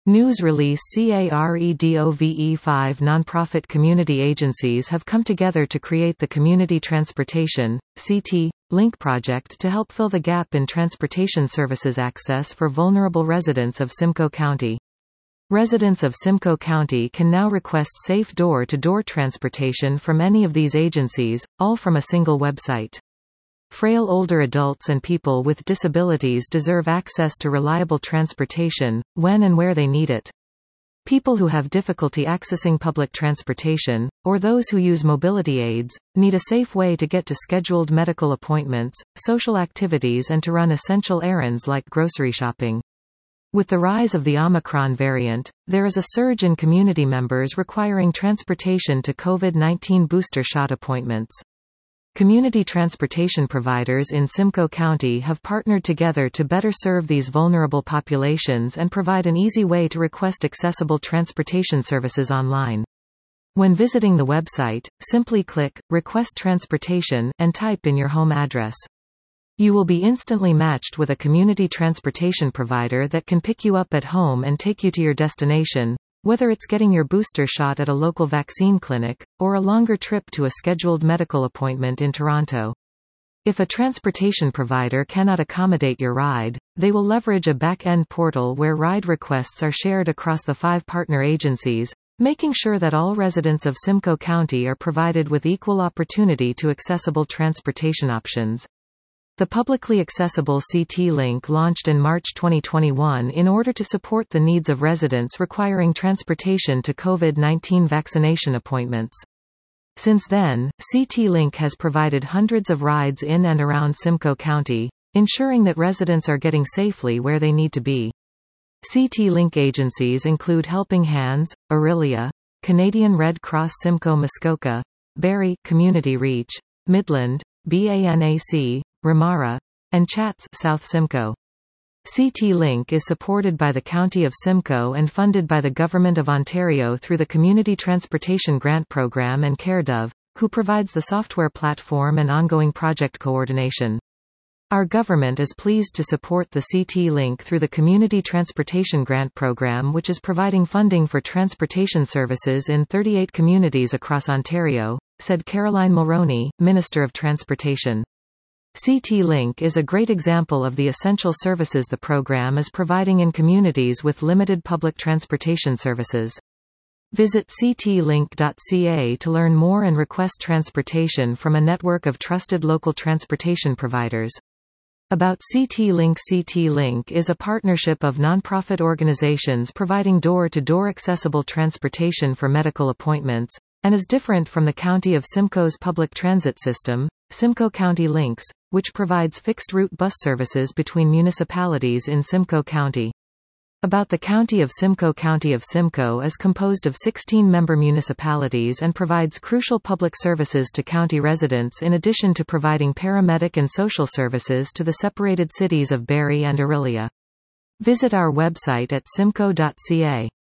News release CAREDOVE 5 nonprofit community agencies have come together to create the Community Transportation CT Link project to help fill the gap in transportation services access for vulnerable residents of Simcoe County. Residents of Simcoe County can now request safe door-to-door transportation from any of these agencies, all from a single website. Frail older adults and people with disabilities deserve access to reliable transportation, when and where they need it. People who have difficulty accessing public transportation, or those who use mobility aids, need a safe way to get to scheduled medical appointments, social activities and to run essential errands like grocery shopping. With the rise of the Omicron variant, there is a surge in community members requiring transportation to COVID-19 booster shot appointments. Community transportation providers in Simcoe County have partnered together to better serve these vulnerable populations and provide an easy way to request accessible transportation services online. When visiting the website, simply click Request Transportation and type in your home address. You will be instantly matched with a community transportation provider that can pick you up at home and take you to your destination, whether it's getting your booster shot at a local vaccine clinic, or a longer trip to a scheduled medical appointment in Toronto. If a transportation provider cannot accommodate your ride, they will leverage a back-end portal where ride requests are shared across the 5 partner agencies, making sure that all residents of Simcoe County are provided with equal opportunity to accessible transportation options. The publicly accessible CT Link launched in March 2021 in order to support the needs of residents requiring transportation to COVID-19 vaccination appointments. Since then, CT Link has provided hundreds of rides in and around Simcoe County, ensuring that residents are getting safely where they need to be. CT Link agencies include Helping Hands, Orillia, Canadian Red Cross Simcoe Muskoka, Barrie Community Reach, Midland, BANAC, Ramara, and Chats South Simcoe. CT Link is supported by the County of Simcoe and funded by the Government of Ontario through the Community Transportation Grant Program and CareDove, who provides the software platform and ongoing project coordination. Our government is pleased to support the CT Link through the Community Transportation Grant Program, which is providing funding for transportation services in 38 communities across Ontario, said Caroline Mulroney, Minister of Transportation. CT Link is a great example of the essential services the program is providing in communities with limited public transportation services. Visit ctlink.ca to learn more and request transportation from a network of trusted local transportation providers. About CT Link. CT Link is a partnership of nonprofit organizations providing door-to-door accessible transportation for medical appointments, and is different from the County of Simcoe's public transit system, Simcoe County Links, which provides fixed-route bus services between municipalities in Simcoe County. About the County of Simcoe. County of Simcoe is composed of 16 member municipalities and provides crucial public services to county residents in addition to providing paramedic and social services to the separated cities of Barrie and Orillia. Visit our website at simcoe.ca.